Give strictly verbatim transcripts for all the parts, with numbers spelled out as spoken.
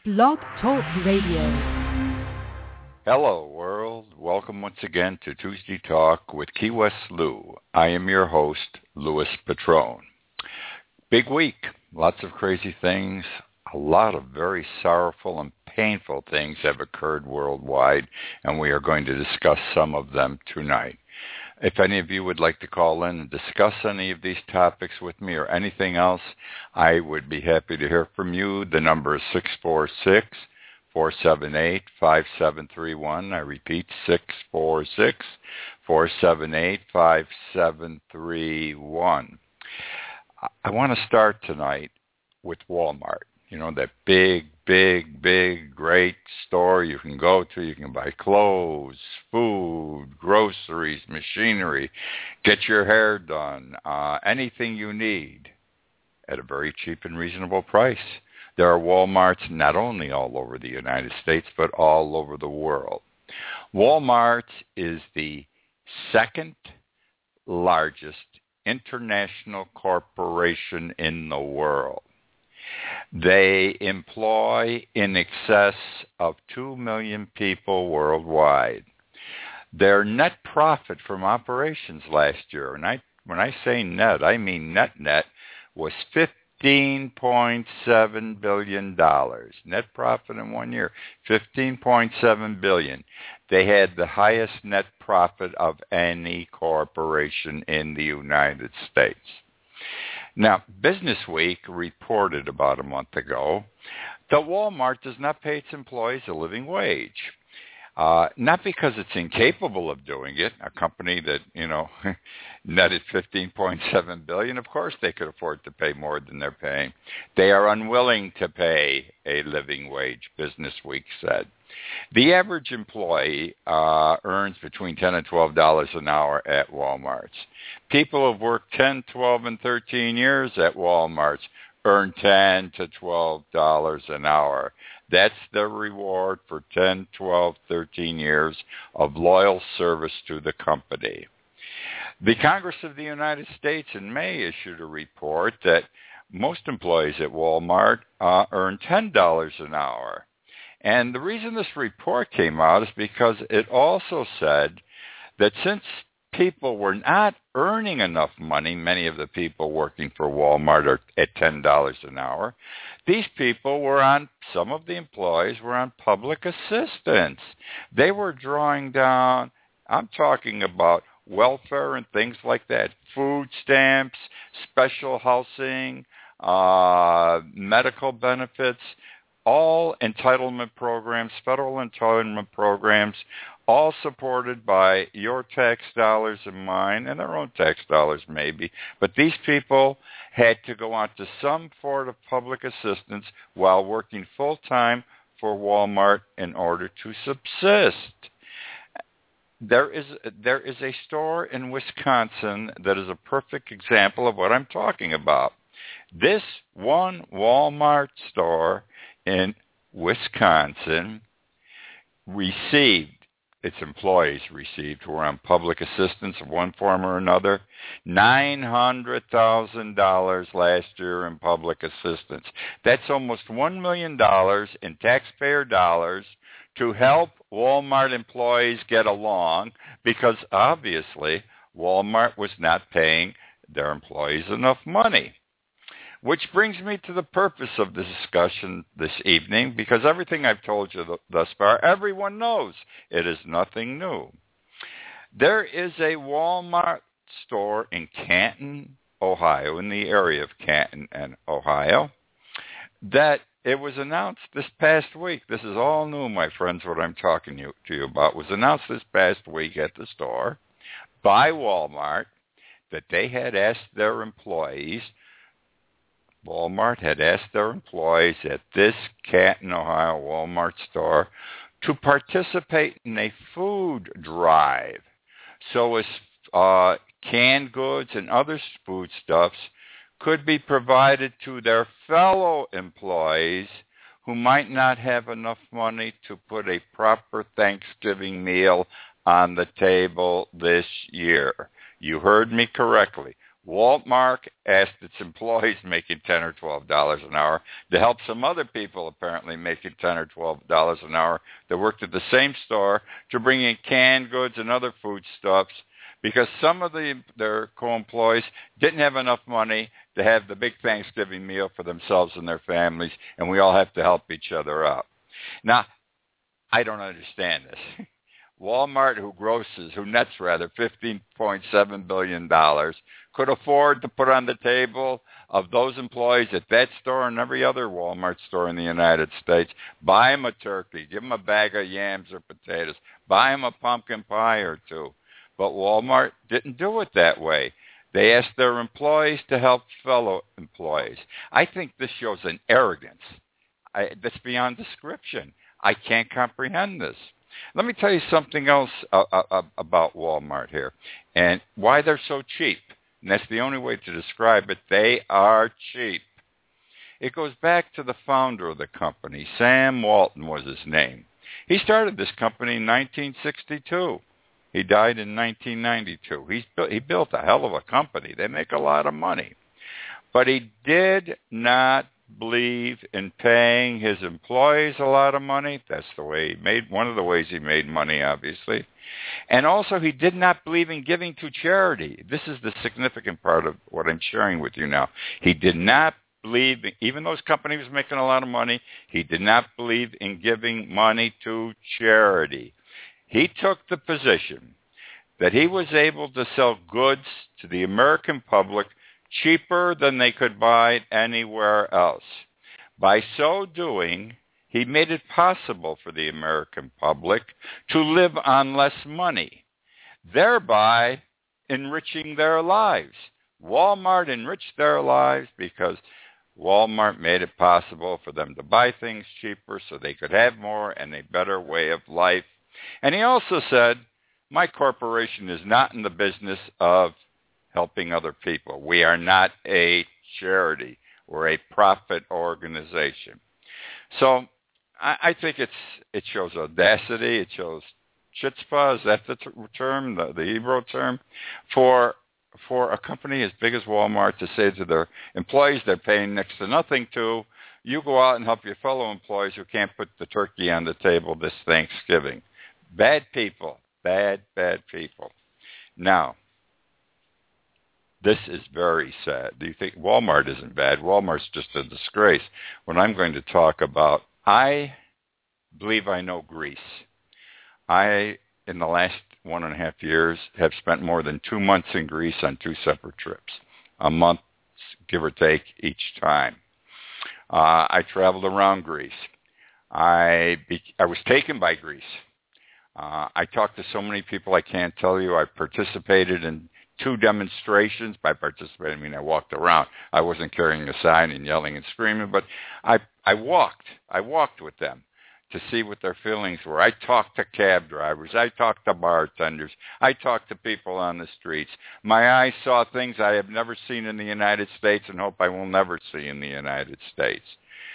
Blog Talk Radio. Hello, world. Welcome once again to Tuesday Talk with Key West Lou. I am your host, Louis Patrone. Big week. Lots of crazy things. A lot of very sorrowful and painful things have occurred worldwide, and we are going to discuss some of them tonight. If any of you would like to call in and discuss any of these topics with me or anything else, I would be happy to hear from you. The number is six four six, four seven eight, five seven three one. I repeat, six four six, four seven eight, five seven three one. I want to start tonight with Walmart. You know, that big, big, big, great store you can go to. You can buy clothes, food, groceries, machinery, get your hair done, uh, anything you need at a very cheap and reasonable price. There are Walmarts not only all over the United States, but all over the world. Walmart is the second largest international corporation in the world. They employ in excess of two million people worldwide. Their net profit from operations last year, and I, when I say net, I mean net net, was fifteen point seven billion dollars. Net profit in one year, fifteen point seven billion dollars. They had the highest net profit of any corporation in the United States. Now, Business Week reported about a month ago that Walmart does not pay its employees a living wage. Uh, not because it's incapable of doing it. A company that, you know, netted fifteen point seven billion dollars, of course they could afford to pay more than they're paying. They are unwilling to pay a living wage, Business Week said. The average employee uh, earns between ten and twelve dollars an hour at Walmart. People who've worked ten, twelve, and thirteen years at Walmart earn ten to twelve dollars an hour. That's the reward for ten, twelve, thirteen years of loyal service to the company. The Congress of the United States in May issued a report that most employees at Walmart uh, earn ten dollars an hour. And the reason this report came out is because it also said that since people were not earning enough money, many of the people working for Walmart are at ten dollars an hour, these people were on, some of the employees were on public assistance. They were drawing down, I'm talking about welfare and things like that, food stamps, special housing, uh, medical benefits, all entitlement programs, federal entitlement programs, all supported by your tax dollars and mine, and their own tax dollars maybe. But these people had to go on to some form of public assistance while working full-time for Walmart in order to subsist. There is, there is a store in Wisconsin that is a perfect example of what I'm talking about. This one Walmart store in Wisconsin received, its employees received, who were on public assistance of one form or another, nine hundred thousand dollars last year in public assistance. That's almost one million dollars in taxpayer dollars to help Walmart employees get along, because obviously Walmart was not paying their employees enough money. Which brings me to the purpose of the discussion this evening, because everything I've told you thus far, everyone knows. It is nothing new. There is a Walmart store in Canton, Ohio, in the area of Canton and Ohio, that it was announced this past week. This is all new, my friends, what I'm talking to you, to you about. It was announced this past week at the store by Walmart that they had asked their employees Walmart had asked their employees at this Canton, Ohio Walmart store to participate in a food drive so as uh, canned goods and other foodstuffs could be provided to their fellow employees who might not have enough money to put a proper Thanksgiving meal on the table this year. You heard me correctly. Walmart asked its employees making ten or twelve dollars an hour to help some other people apparently making ten or twelve dollars an hour that worked at the same store to bring in canned goods and other foodstuffs, because some of the their co-employees didn't have enough money to have the big Thanksgiving meal for themselves and their families, and we all have to help each other out. Now, I don't understand this. Walmart, who grosses, who nets rather, fifteen point seven billion dollars, could afford to put on the table of those employees at that store and every other Walmart store in the United States, buy them a turkey, give them a bag of yams or potatoes, buy them a pumpkin pie or two. But Walmart didn't do it that way. They asked their employees to help fellow employees. I think this shows an arrogance I, that's beyond description. I can't comprehend this. Let me tell you something else uh, uh, about Walmart here and why they're so cheap. And that's the only way to describe it. They are cheap. It goes back to the founder of the company. Sam Walton was his name. He started this company in nineteen sixty-two. He died in nineteen ninety-two. He's built, he built a hell of a company. They make a lot of money. But he did not believe in paying his employees a lot of money. That's the way he made, one of the ways he made money, obviously. And also, he did not believe in giving to charity. This is the significant part of what I'm sharing with you now. He did not believe, even though his company was making a lot of money, he did not believe in giving money to charity. He took the position that he was able to sell goods to the American public cheaper than they could buy anywhere else. By so doing, he made it possible for the American public to live on less money, thereby enriching their lives. Walmart enriched their lives because Walmart made it possible for them to buy things cheaper so they could have more and a better way of life. And he also said, my corporation is not in the business of helping other people. We are not a charity. We're a profit organization. So I, I think it's it shows audacity. It shows chutzpah. Is that the t- term, the, the Hebrew term, for for a company as big as Walmart to say to their employees they're paying next to nothing to, you go out and help your fellow employees who can't put the turkey on the table this Thanksgiving. Bad people. Bad, bad people. Now, this is very sad. Do you think Walmart isn't bad? Walmart's just a disgrace. What I'm going to talk about, I believe I know Greece. I, in the last one and a half years, have spent more than two months in Greece on two separate trips, a month, give or take, each time. Uh, I traveled around Greece. I be, I was taken by Greece. Uh, I talked to so many people I can't tell you. I participated in two demonstrations. By participating, I mean I walked around. I wasn't carrying a sign and yelling and screaming, but I I walked. I walked with them to see what their feelings were. I talked to cab drivers. I talked to bartenders. I talked to people on the streets. My eyes saw things I have never seen in the United States and hope I will never see in the United States.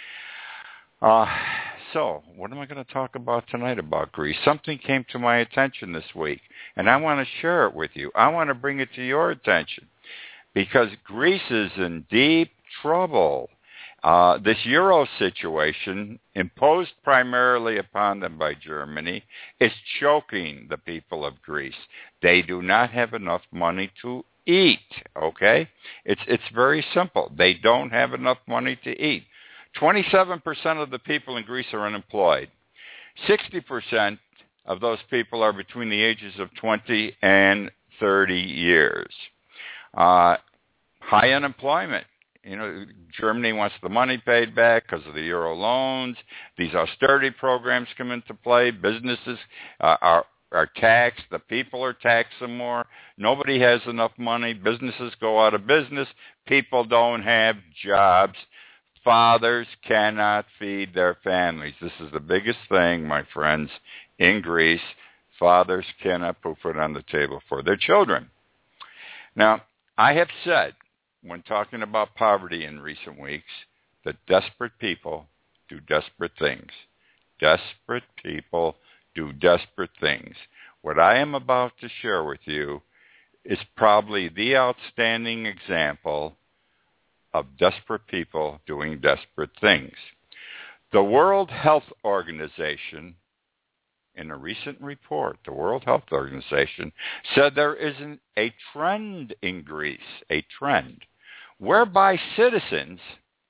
Uh, so, what am I going to talk about tonight about Greece? Something came to my attention this week, and I want to share it with you. I want to bring it to your attention because Greece is in deep trouble. Uh, this Euro situation, imposed primarily upon them by Germany, is choking the people of Greece. They do not have enough money to eat, okay? It's it's very simple. They don't have enough money to eat. twenty-seven percent of the people in Greece are unemployed. sixty percent of those people are between the ages of twenty and thirty years. Uh, high unemployment. You know, Germany wants the money paid back because of the Euro loans. These austerity programs come into play. Businesses uh, are are taxed. The people are taxed some more. Nobody has enough money. Businesses go out of business. People don't have jobs. Fathers cannot feed their families. This is the biggest thing, my friends, in Greece. Fathers cannot put food on the table for their children. Now, I have said, when talking about poverty in recent weeks, that desperate people do desperate things. Desperate people do desperate things. What I am about to share with you is probably the outstanding example of desperate people doing desperate things. The World Health Organization, in a recent report, the World Health Organization said there isn't a trend in Greece, a trend, whereby citizens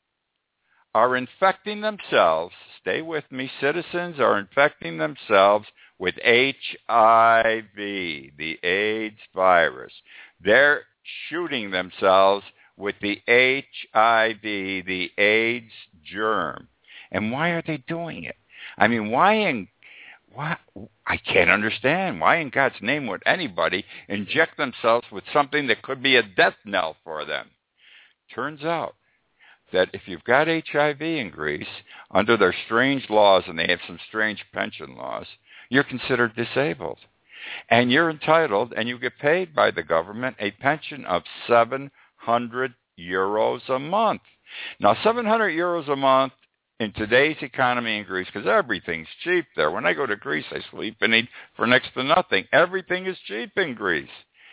are infecting themselves, stay with me, citizens are infecting themselves with H I V, the AIDS virus. They're shooting themselves with the H I V, the AIDS germ. And why are they doing it? I mean, why in why I can't understand. Why in God's name would anybody inject themselves with something that could be a death knell for them? Turns out that if you've got H I V in Greece, under their strange laws, and they have some strange pension laws, you're considered disabled. And you're entitled, and you get paid by the government, a pension of seven hundred euros a month. Now, seven hundred euros a month in today's economy in Greece, because everything's cheap there. When I go to Greece, I sleep and eat for next to nothing. Everything is cheap in Greece.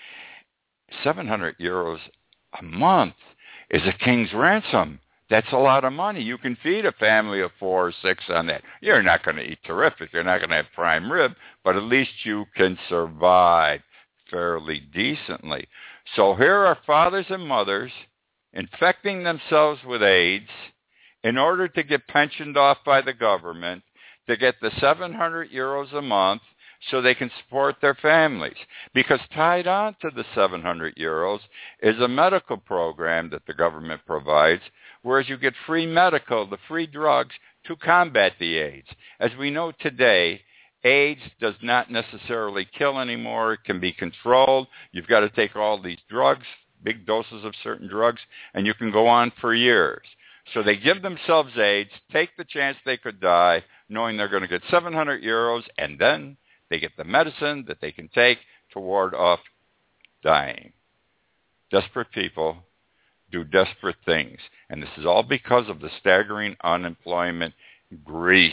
seven hundred euros a month is a king's ransom. That's a lot of money. You can feed a family of four or six on that. You're not going to eat terrific. You're not going to have prime rib, but at least you can survive fairly decently. So here are fathers and mothers infecting themselves with AIDS in order to get pensioned off by the government, to get the seven hundred euros a month so they can support their families. Because tied on to the seven hundred euros is a medical program that the government provides, whereas you get free medical, the free drugs to combat the AIDS. As we know today, AIDS does not necessarily kill anymore. It can be controlled. You've got to take all these drugs, big doses of certain drugs, and you can go on for years. So they give themselves AIDS, take the chance they could die, knowing they're going to get seven hundred euros, and then they get the medicine that they can take to ward off dying. Desperate people do desperate things. And this is all because of the staggering unemployment in Greece,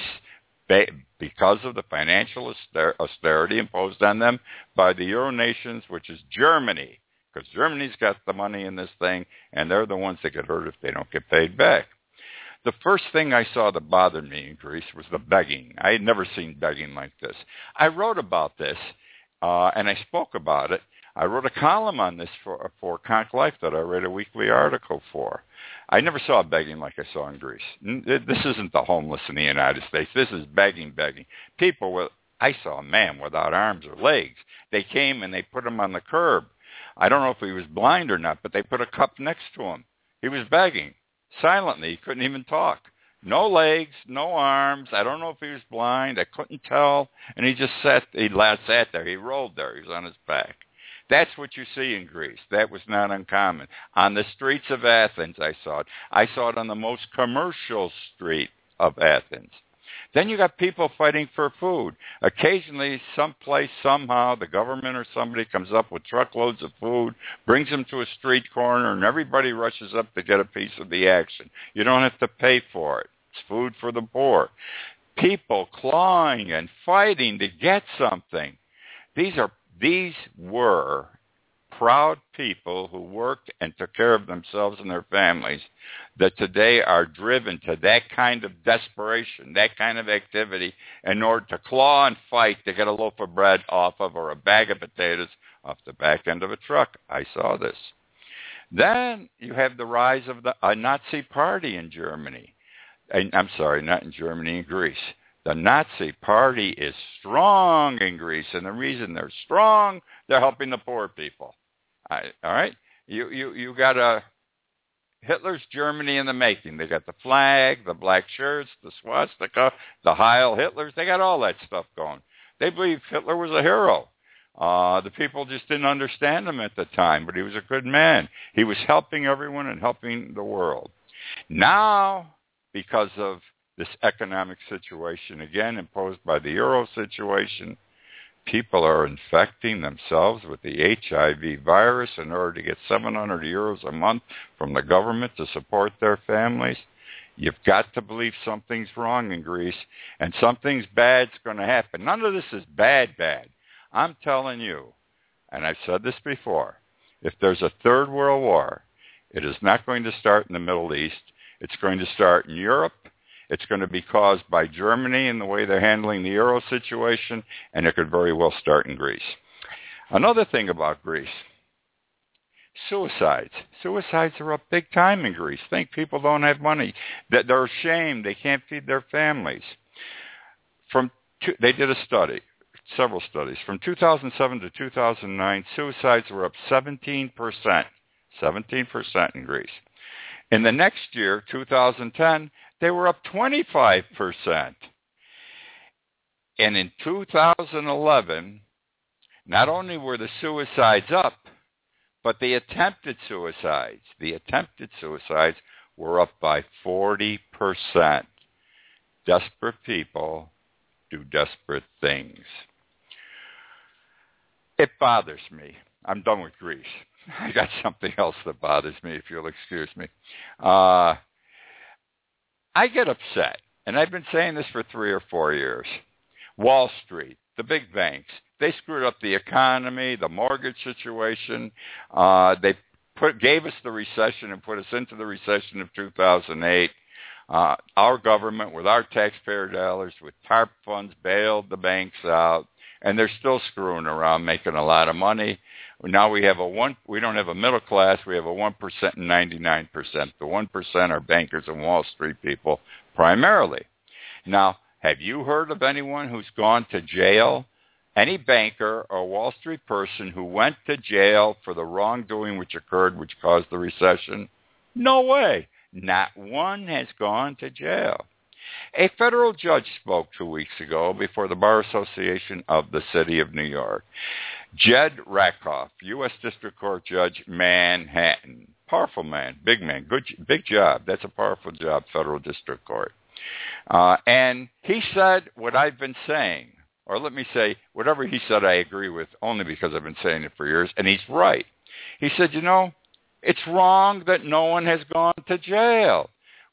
because of the financial austerity imposed on them by the Euro nations, which is Germany, because Germany's got the money in this thing, and they're the ones that get hurt if they don't get paid back. The first thing I saw that bothered me in Greece was the begging. I had never seen begging like this. I wrote about this, uh, and I spoke about it. I wrote a column on this for, for Conch Life that I read a weekly article for. I never saw begging like I saw in Greece. This isn't the homeless in the United States. This is begging, begging. People with, I saw a man without arms or legs. They came and they put him on the curb. I don't know if he was blind or not, but they put a cup next to him. He was begging silently. He couldn't even talk. No legs, no arms. I don't know if he was blind. I couldn't tell. And he just sat, he sat there. He rolled there. He was on his back. That's what you see in Greece. That was not uncommon. On the streets of Athens, I saw it. I saw it on the most commercial street of Athens. Then you got people fighting for food. Occasionally, someplace, somehow, the government or somebody comes up with truckloads of food, brings them to a street corner, and everybody rushes up to get a piece of the action. You don't have to pay for it. It's food for the poor. People clawing and fighting to get something. These are These were proud people who worked and took care of themselves and their families that today are driven to that kind of desperation, that kind of activity in order to claw and fight to get a loaf of bread off of or a bag of potatoes off the back end of a truck. I saw this. Then you have the rise of the a Nazi party in Germany. I'm sorry, not in Germany, in Greece. The Nazi party is strong in Greece, and the reason they're strong, they're helping the poor people. I, all right? You you you got a Hitler's Germany in the making. They got the flag, the black shirts, the swastika, the Heil Hitlers. They got all that stuff going. They believe Hitler was a hero. Uh, the people just didn't understand him at the time, but he was a good man. He was helping everyone and helping the world. Now, because of this economic situation, again imposed by the Euro situation, people are infecting themselves with the H I V virus in order to get seven hundred euros a month from the government to support their families. You've got to believe something's wrong in Greece, and something's bad's going to happen. None of this is bad, bad. I'm telling you, and I've said this before, if there's a third world war, it is not going to start in the Middle East. It's going to start in Europe. It's going to be caused by Germany and the way they're handling the Euro situation, and it could very well start in Greece. Another thing about Greece, suicides. Suicides are up big time in Greece. Think people don't have money. That they're ashamed. They can't feed their families. From two, they did a study, several studies. From two thousand seven to two thousand nine, suicides were up seventeen percent. seventeen percent in Greece. In the next year, two thousand ten, they were up twenty-five percent. And in two thousand eleven, not only were the suicides up, but the attempted suicides, the attempted suicides were up by forty percent. Desperate people do desperate things. It bothers me. I'm done with Greece. I got something else that bothers me, if you'll excuse me. Uh, I get upset, and I've been saying this for three or four years. Wall Street, the big banks, they screwed up the economy, the mortgage situation. Uh, they put, gave us the recession and put us into the recession of two thousand eight. Uh, our government, with our taxpayer dollars, with TARP funds, bailed the banks out, and they're still screwing around, making a lot of money. Now we have a one. We don't have a middle class. We have a one percent and ninety-nine percent. The one percent are bankers and Wall Street people primarily. Now, have you heard of anyone who's gone to jail? Any banker or Wall Street person who went to jail for the wrongdoing which occurred, which caused the recession? No way. Not one has gone to jail. A federal judge spoke two weeks ago before the Bar Association of the City of New York. Jed Rakoff, U S District Court Judge, Manhattan. Powerful man, big man, good, big job. That's a powerful job, federal district court. Uh, and he said what I've been saying, or let me say, whatever he said I agree with, only because I've been saying it for years, and he's right. He said, you know, it's wrong that no one has gone to jail.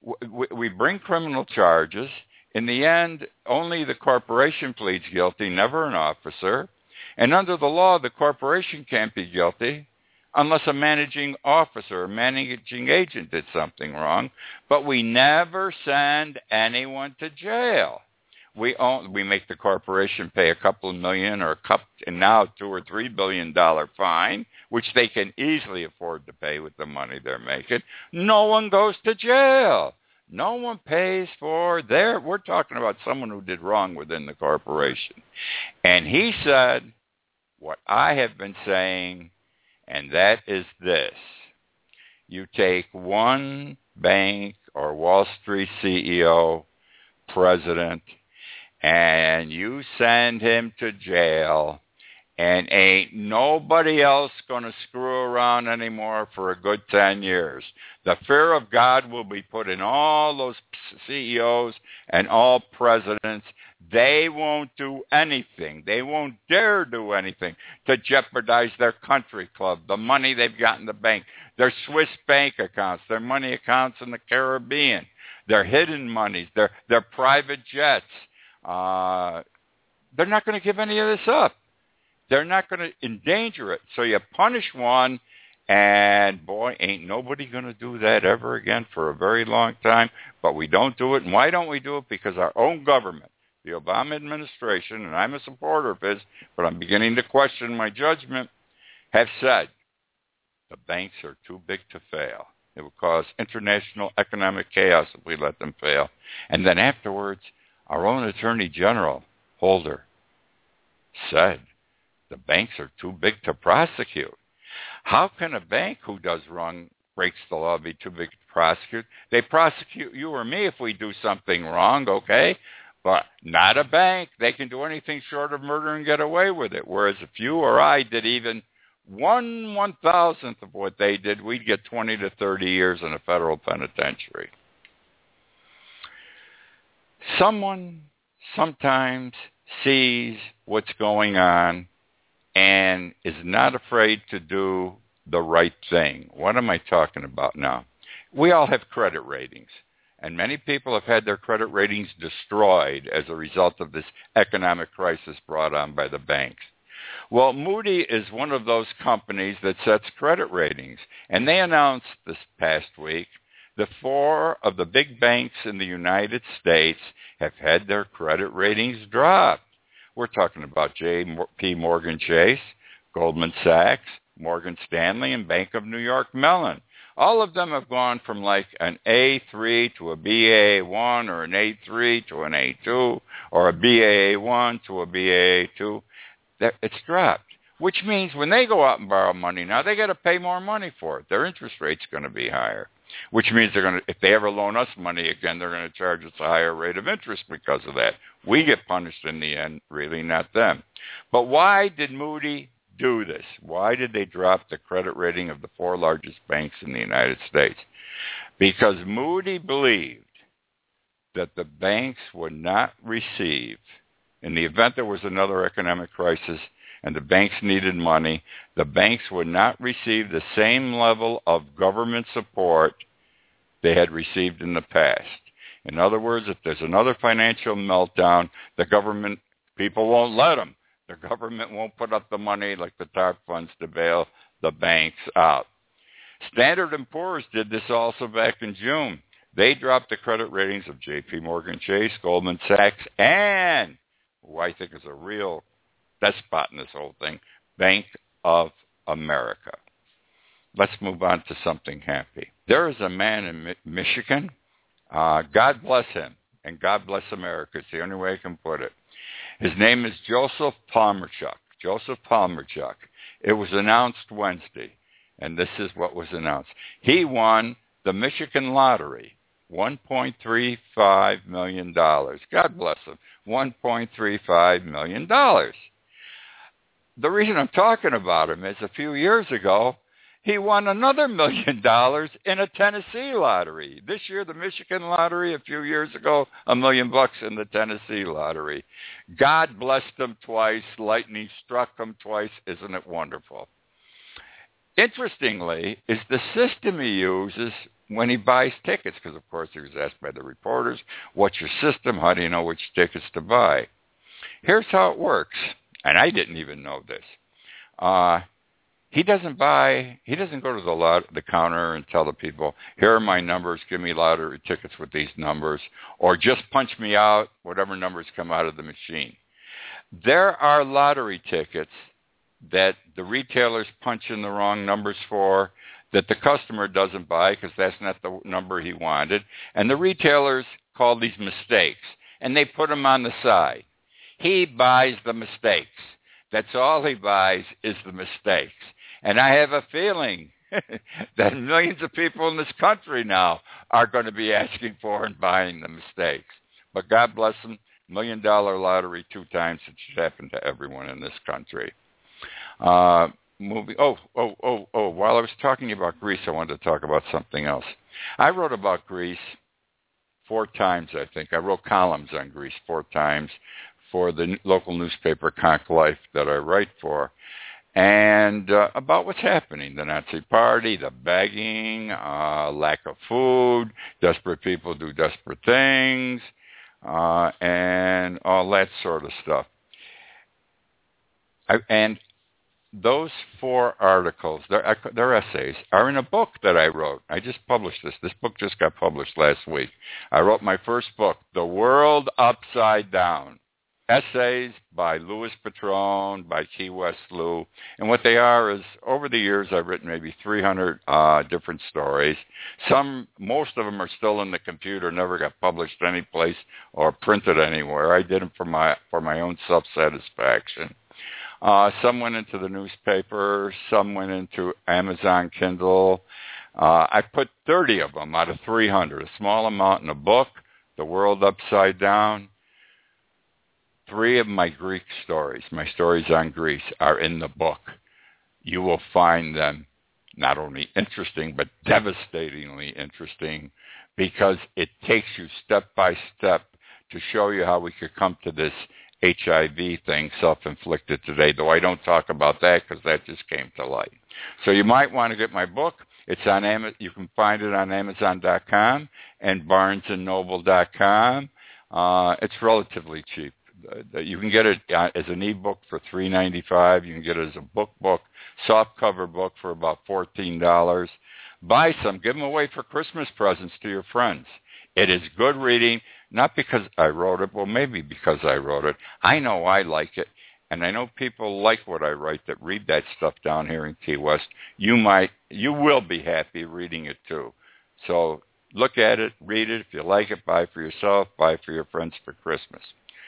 We bring criminal charges. In the end, only the corporation pleads guilty, never an officer. And under the law, the corporation can't be guilty unless a managing officer or managing agent did something wrong. But we never send anyone to jail. We own, we make the corporation pay a couple of million or a couple, and now two or three billion dollar fine, which they can easily afford to pay with the money they're making. No one goes to jail. No one pays for their, we're talking about someone who did wrong within the corporation. And he said what I have been saying, and that is this. You take one bank or Wall Street C E O, president, and you send him to jail, and ain't nobody else going to screw around anymore for a good ten years. The fear of God will be put in all those C E Os and all presidents. They won't do anything. They won't dare do anything to jeopardize their country club, the money they've got in the bank, their Swiss bank accounts, their money accounts in the Caribbean, their hidden monies, their, their private jets. Uh, they're not going to give any of this up. They're not going to endanger it. So you punish one, and boy, ain't nobody going to do that ever again for a very long time. But we don't do it. And why don't we do it? Because our own government, the Obama administration, and I'm a supporter of his, but I'm beginning to question my judgment, have said the banks are too big to fail. It will cause international economic chaos if we let them fail. And then afterwards, our own Attorney General, Holder, said the banks are too big to prosecute. How can a bank who does wrong, breaks the law, be too big to prosecute? They prosecute you or me if we do something wrong, okay? But not a bank. They can do anything short of murder and get away with it. Whereas if you or I did even one one-thousandth of what they did, we'd get twenty to thirty years in a federal penitentiary. Someone sometimes sees what's going on and is not afraid to do the right thing. What am I talking about now? We all have credit ratings, and many people have had their credit ratings destroyed as a result of this economic crisis brought on by the banks. Well, Moody is one of those companies that sets credit ratings, and they announced this past week that four of the big banks in the United States have had their credit ratings dropped. We're talking about J P Morgan Chase, Goldman Sachs, Morgan Stanley, and Bank of New York Mellon. All of them have gone from like an A three to a B A A one, or an A three to an A two, or a B A A one to a B A A two. It's dropped, which means when they go out and borrow money now, they got to pay more money for it. Their interest rate's going to be higher, which means they're going to, if they ever loan us money again, they're going to charge us a higher rate of interest because of that. We get punished in the end, really, not them. But why did Moody do this? Why did they drop the credit rating of the four largest banks in the United States? Because Moody believed that the banks would not receive, in the event there was another economic crisis and the banks needed money, the banks would not receive the same level of government support they had received in the past. In other words, if there's another financial meltdown, the government people won't let them. The government won't put up the money like the TARP funds to bail the banks out. Standard and Poor's did this also back in June. They dropped the credit ratings of J P Morgan Chase, Goldman Sachs, and who I think is a real despot in this whole thing, Bank of America. Let's move on to something happy. There is a man in Mi- Michigan. Uh, God bless him, and God bless America. It's the only way I can put it. His name is Joseph Palmerchuk. Joseph Palmerchuk. It was announced Wednesday, and this is what was announced. He won the Michigan lottery, one point three five million dollars. God bless him, one point three five million dollars. The reason I'm talking about him is a few years ago, he won another million dollars in a Tennessee lottery. This year, the Michigan lottery. A few years ago, a million bucks in the Tennessee lottery. God blessed him twice. Lightning struck him twice. Isn't it wonderful? Interestingly, is the system he uses when he buys tickets, because, of course, he was asked by the reporters, what's your system? How do you know which tickets to buy? Here's how it works, and I didn't even know this. Uh, he doesn't buy, he doesn't go to the lot, the counter and tell the people, here are my numbers, give me lottery tickets with these numbers, or just punch me out, whatever numbers come out of the machine. There are lottery tickets that the retailers punch in the wrong numbers for, that the customer doesn't buy because that's not the number he wanted, and the retailers call these mistakes, and they put them on the side. He buys the mistakes. That's all he buys is the mistakes. And I have a feeling that millions of people in this country now are going to be asking for and buying the mistakes. But God bless them, million dollar lottery two times. It should happen to everyone in this country. Uh, moving. Oh, oh, oh, oh. While I was talking about Greece, I wanted to talk about something else. I wrote about Greece four times, I think. I wrote columns on Greece four times for the local newspaper Conch Life that I write for, and uh, about what's happening, the Nazi Party, the begging, uh, lack of food, desperate people do desperate things, uh, and all that sort of stuff. I, and those four articles, they're, they're essays, are in a book that I wrote. I just published this. This book just got published last week. I wrote my first book, The World Upside Down. Essays by Louis Patron, by Key West Lou. And what they are is, over the years, I've written maybe three hundred uh, different stories. Some, most of them are still in the computer, never got published any place or printed anywhere. I did them for my, for my own self-satisfaction. Uh, some went into the newspaper. Some went into Amazon Kindle. Uh, I put thirty of them out of three hundred, a small amount in a book, The World Upside Down. Three of my Greek stories, my stories on Greece, are in the book. You will find them not only interesting, but devastatingly interesting, because it takes you step by step to show you how we could come to this H I V thing, self-inflicted today, though I don't talk about that because that just came to light. So you might want to get my book. It's on Amazon. You can find it on Amazon dot com and Barnes and Noble dot com. Uh, it's relatively cheap. Uh, you can get it uh, as an ebook for three ninety-five. You can get it as a book book, soft cover book for about fourteen dollars. Buy some, give them away for Christmas presents to your friends. It is good reading, not because I wrote it, well, maybe because I wrote it. I know I like it, and I know people like what I write that read that stuff down here in Key West. You might, you will be happy reading it too. So look at it, read it. If you like it, buy for yourself, buy for your friends for Christmas.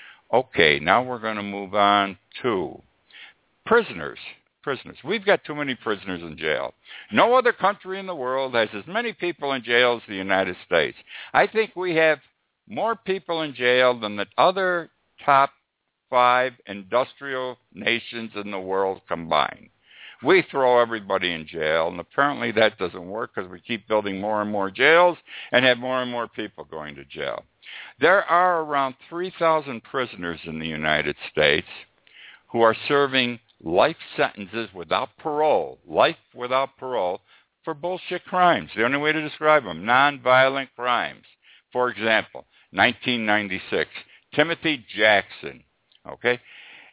Okay, now we're going to move on to prisoners. Prisoners. We've got too many prisoners in jail. No other country in the world has as many people in jail as the United States. I think we have more people in jail than the other top five industrial nations in the world combined. We throw everybody in jail, and apparently that doesn't work because we keep building more and more jails and have more and more people going to jail. There are around three thousand prisoners in the United States who are serving life sentences without parole, life without parole, for bullshit crimes. The only way to describe them, nonviolent crimes. For example, nineteen ninety-six, Timothy Jackson, okay?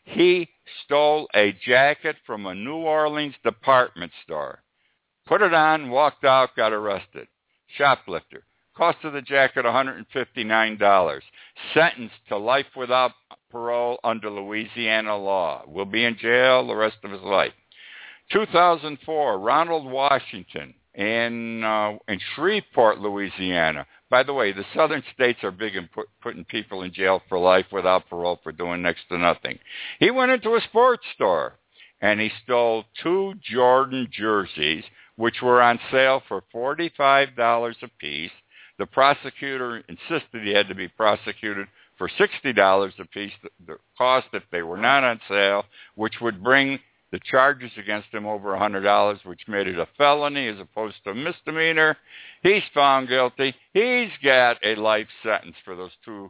He stole a jacket from a New Orleans department store, put it on, walked out, got arrested. Shoplifter. Cost of the jacket, one hundred fifty-nine dollars. Sentenced to life without parole under Louisiana law. Will be in jail the rest of his life. two thousand four, Ronald Washington in, uh, in Shreveport, Louisiana. By the way, the southern states are big in put, putting people in jail for life without parole for doing next to nothing. He went into a sports store, and he stole two Jordan jerseys, which were on sale for forty-five dollars apiece. The prosecutor insisted he had to be prosecuted for sixty dollars apiece, the, the cost if they were not on sale, which would bring the charges against him over one hundred dollars, which made it a felony as opposed to a misdemeanor. He's found guilty. He's got a life sentence for those two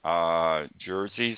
uh, jerseys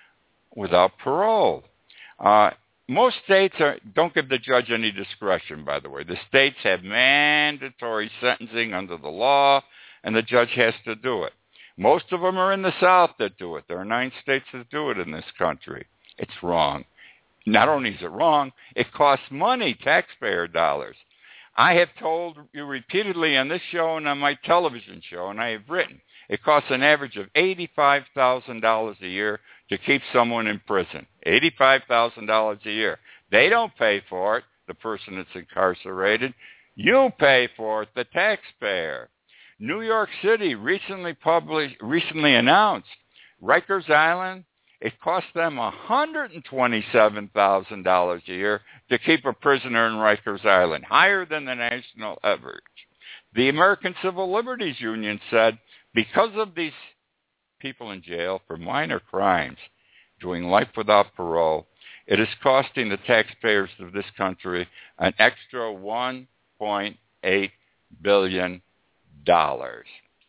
without parole. Uh, most states are, don't give the judge any discretion, by the way. The states have mandatory sentencing under the law, and the judge has to do it. Most of them are in the South that do it. There are nine states that do it in this country. It's wrong. Not only is it wrong, it costs money, taxpayer dollars. I have told you repeatedly on this show and on my television show, and I have written, it costs an average of eighty-five thousand dollars a year to keep someone in prison. eighty-five thousand dollars a year. They don't pay for it, the person that's incarcerated. You pay for it, the taxpayer. New York City recently published, recently announced Rikers Island, it costs them one hundred twenty-seven thousand dollars a year to keep a prisoner in Rikers Island, higher than the national average. The American Civil Liberties Union said because of these people in jail for minor crimes, doing life without parole, it is costing the taxpayers of this country an extra one point eight billion dollars.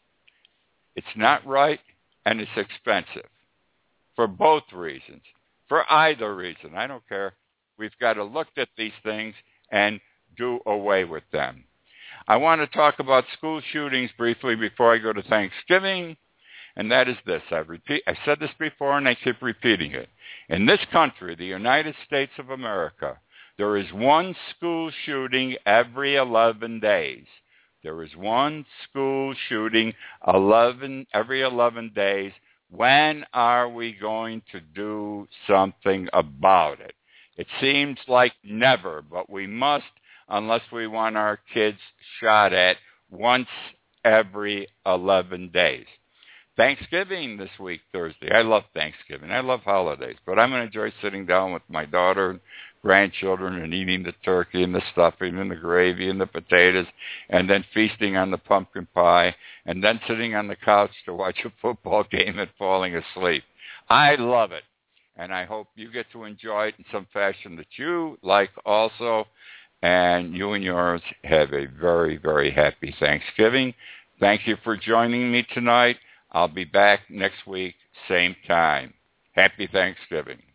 It's not right, and it's expensive. For both reasons. For either reason. I don't care. We've got to look at these things and do away with them. I want to talk about school shootings briefly before I go to Thanksgiving, and that is this. I've repeat, I said this before, and I keep repeating it. In this country, the United States of America, there is one school shooting every eleven days. There is one school shooting eleven every eleven days. When are we going to do something about it? It seems like never, but we must, unless we want our kids shot at once every eleven days. Thanksgiving this week, Thursday. I love Thanksgiving. I love holidays, but I'm going to enjoy sitting down with my daughter and grandchildren and eating the turkey and the stuffing and the gravy and the potatoes, and then feasting on the pumpkin pie, and then sitting on the couch to watch a football game and falling asleep. I love it, and I hope you get to enjoy it in some fashion that you like also, and you and yours have a very, very happy Thanksgiving. Thank you for joining me tonight. I'll be back next week, same time. Happy Thanksgiving.